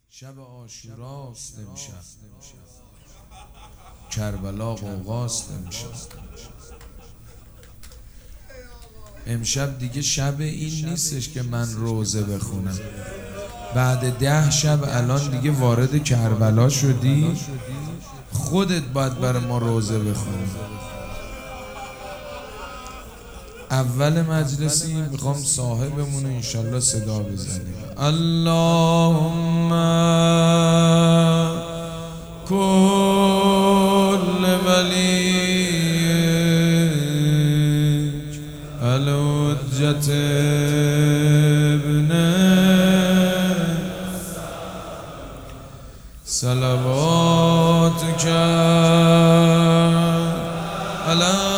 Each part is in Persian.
شب عاشوراست امشب، کربلا غوغاست امشب دیگه شب این نیستش که من روزه بخونم. بعد 10 شب الان دیگه وارد کربلا شدی، خودت باید برای ما روزه بخونی. اول مجلسی میخوام صاحبمون رو انشالله صدا بزنیم. اللهم کل ولیک الحجت ابن صلواتک علی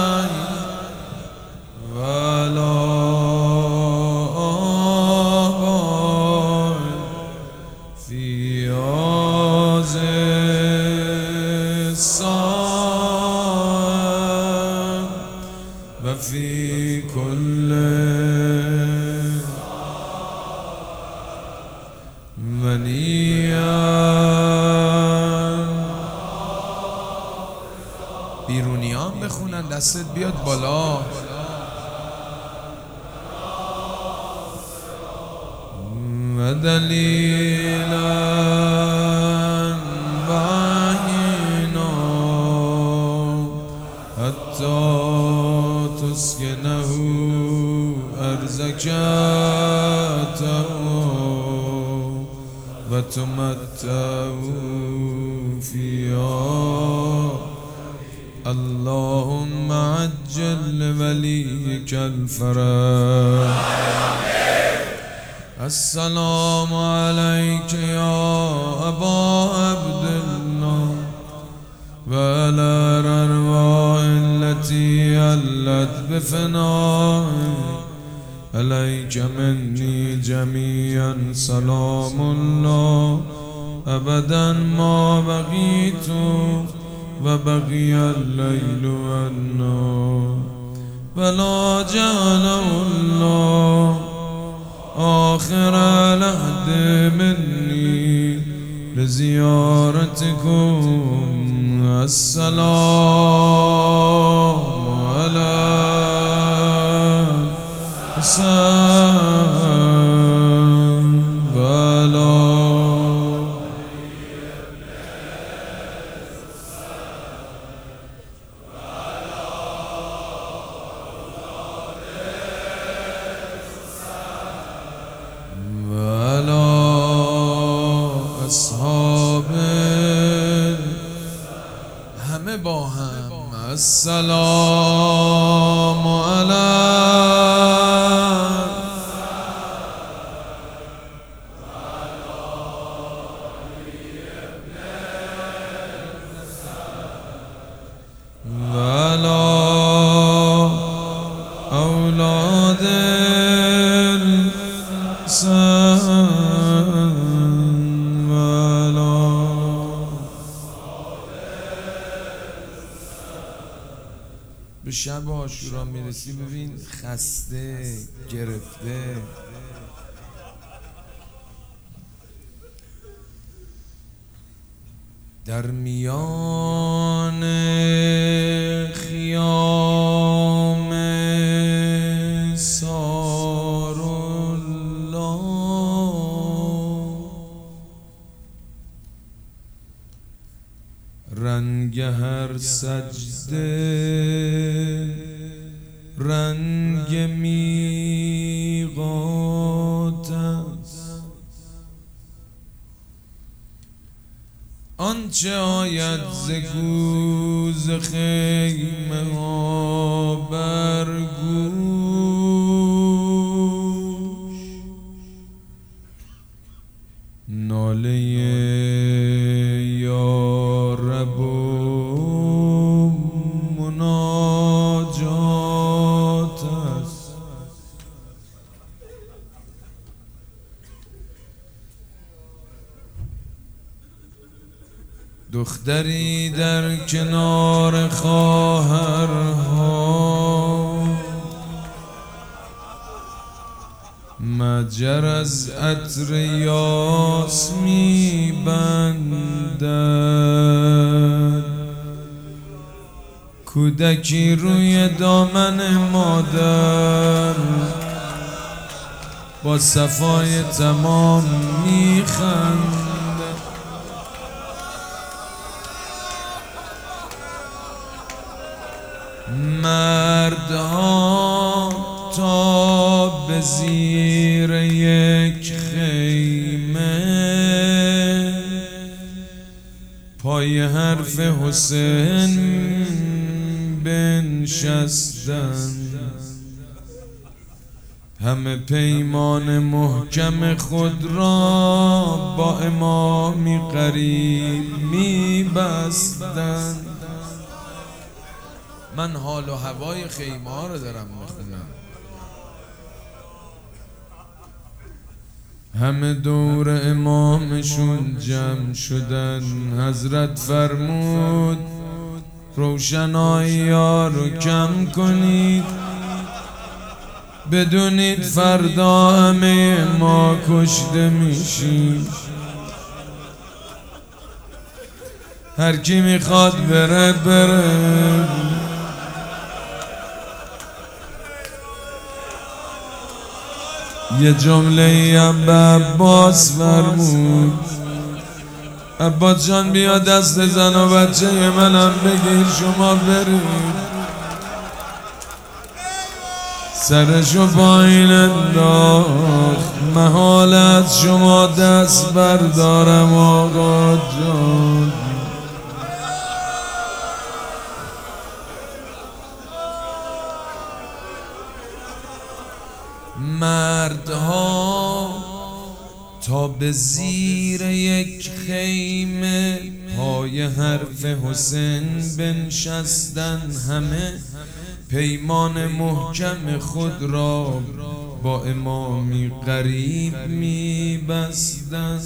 و فی کل بیرونیان بخونن، دستت بیاد بالا. و دلیلا وحینا حتی تسکنه ارزکته و تمتعه فیها. اللهم عجل ولیک الفرج. السلام علیک یا ابا عبدالله و علی الارواح التي علت بفنائك علیک منی جمیعا سلام الله ابدا ما بقیت و بقی اللیل و النهار ولا جعله الله آخر العهد منی لزیارتکم. السلام علی حسین و علی اصحاب همه با هم. السلام علی و علی اولاد به شب عاشورا میرسی ببین خسته گرفته، در میان خیام سارالله رنگ هر سجده رنگ میقات است. آنچه آید ز گوز خیمه ها بر گوش ناله یا رب و مناجات است. دختری در کنار خواهرها خنجر از عطر یاس می بندد، کودکی روی دامن مادر با صفای تمام می خندد. مردها تا به زیر یک خیمه پای حرف حسین بنشستند، همه پیمان محکم خود را با امامی قریب می بستند. من حال و هوای خیمه ها رو دارم میخونم. همه دور امامشون جمع شدن. حضرت فرمود روشنایی ها رو کم کنید، بدونید فردا همه ما کشته میشیم. هر کی میخواد بره بره. یه جمله هم به عباس فرمود، عباس جان بیا دست زن و بچه منم بگیر شما برید. سرشو پایین انداخت، محال از شما دست بردارم آقا جان. مردها تا به زیر یک خیمه پای حرف حسین بنشستن، همه پیمان محکم خود را با امامی قریب می بستن.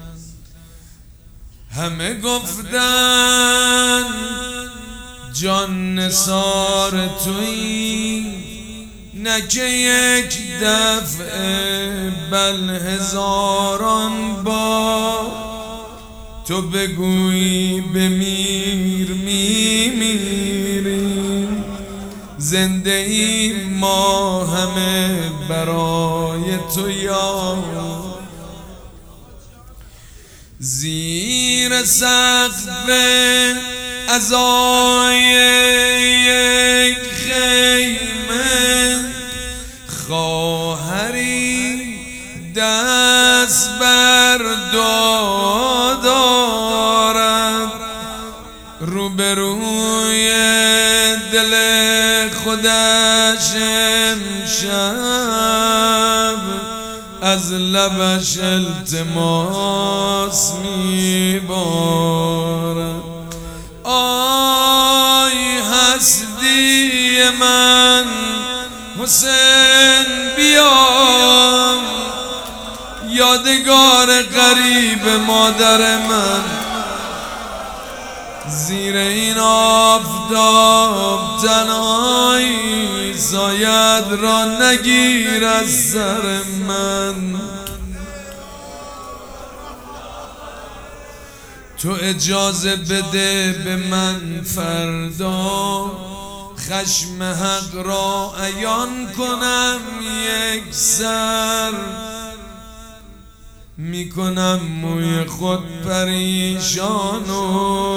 همه گفتن جان نثار تویی، نه که یک دفعه بل هزاران بار تو بگویی بمیر میمیریم. زنده ای ما همه برای تو یار. زیر سقف عزای یک خیمه خواهری دست بر دو دارد، روبروی دل خودش امشب از لبش التماس میبارد. آی هستی من حسین بیا، یادگار غریب مادر من. زیر این آفتاب تنهایی سایت را نگیر از سر من. تو اجازه بده به من فردا خشم حق را عیان کنم یک سر. میکنم موی خود پریشان و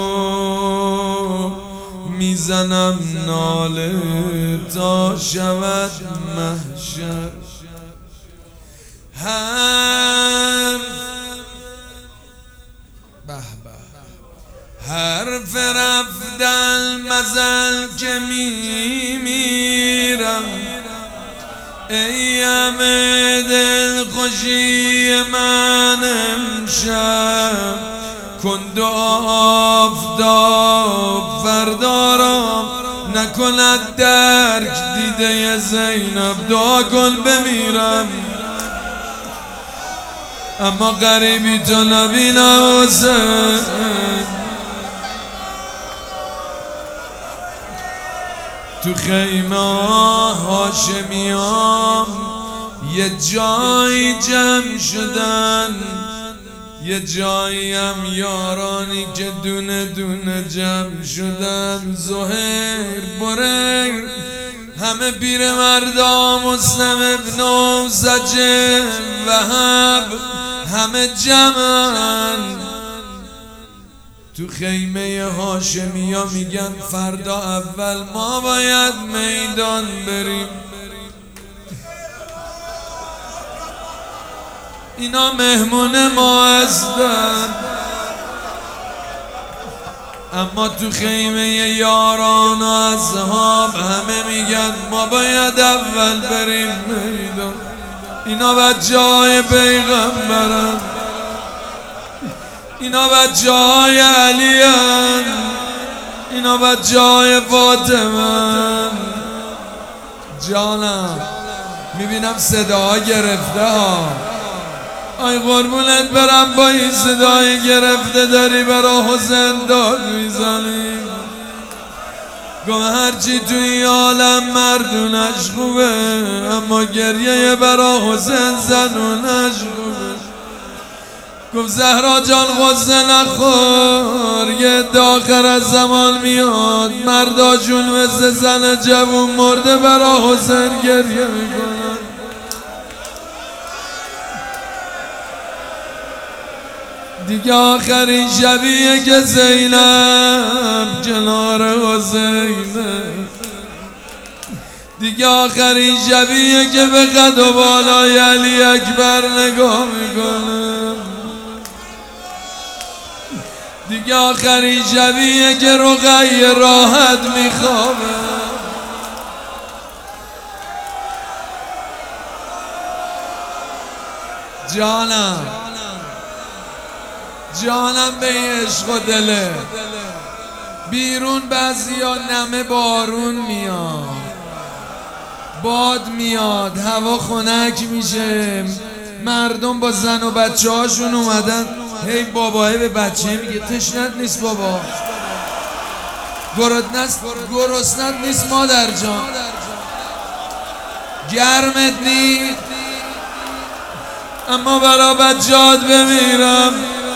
میزنم ناله تا شود محشر. حرف رفتن مزل که میمیرم، ای همه دل خوشی من امشب کن دعا آفتاب فردا را نکند درک دیده زینب. دعا کن بمیرم اما غریبی تو نبینم حسین. تو خیمه هاشمیام یه جایی جمع شدن، یه جایی هم یارانی که دونه دونه جمع شدن. زهیر بریر همه پیر مردا، مسلم ابن زجر وهب همه جمعن تو خیمه هاشمیا. میگن فردا اول ما باید میدان بریم. اینا مهمون ما هستن، اما تو خیمه یاران و اصحاب همه میگن ما باید اول بریم میدان. اینا بچه‌های پیغمبرن، اینا بچه‌های علی‌ان، اینا بچه‌های فاطمه‌ن. جانم میبینم صداها گرفته ها. آی قربونت برم، با این صدای گرفته داری برا حسین داد میزنی. گم هرچی توی عالم مردونش خوبه، اما گریه برا حسین زنونش خوبه. گفت زهرا جان غصه نخور، یه داخر از زمان میاد مردا جون مثل زن جوون مرده برا حسین گریه میکنن. دیگه آخرین شبیه که زینب کنار حسینه، دیگه آخرین شبیه که به قد و بالای علی اکبر نگاه میکنه، دیگه آخرین شبیه که رقیه راحت میخوابه. جانم به عشق و دله. بیرون بعضیا نمه بارون میاد، باد میاد، هوا خنک میشه، مردم با زن و بچه هاشون اومدن. هی باباه به بچه میگه تشنت نیست بابا، گرسنت نیست مادر جان، گرمت نیست، اما برا بچهات بمیرم.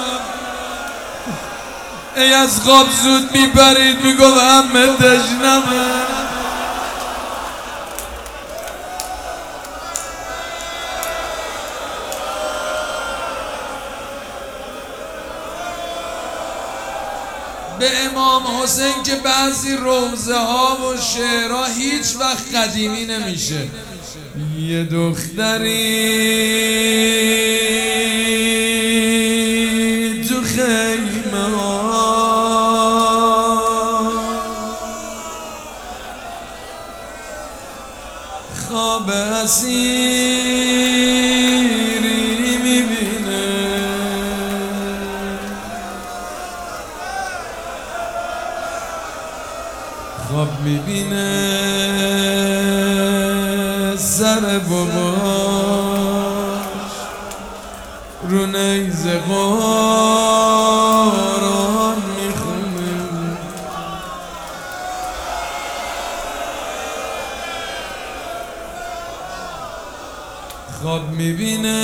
ای از خواب زود میپرید میگفت همه تشنمه. به امام حسین که بعضی روزه ها و شعرها هیچ وقت قدیمی نمیشه. یه دختری تو خیمه ها خواب اسیری میبینه، خواب میبینه سر باباش رو نیزه قرآن میخونه. خواب میبینه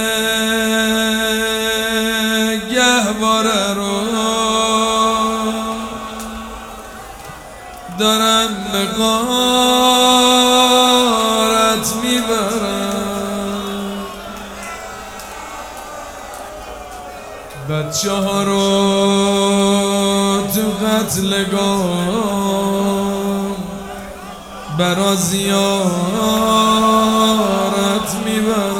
گهواره رو دارن به غارت میبرن، بچه ها رو تو قتلگاه برا زیارت میبرن.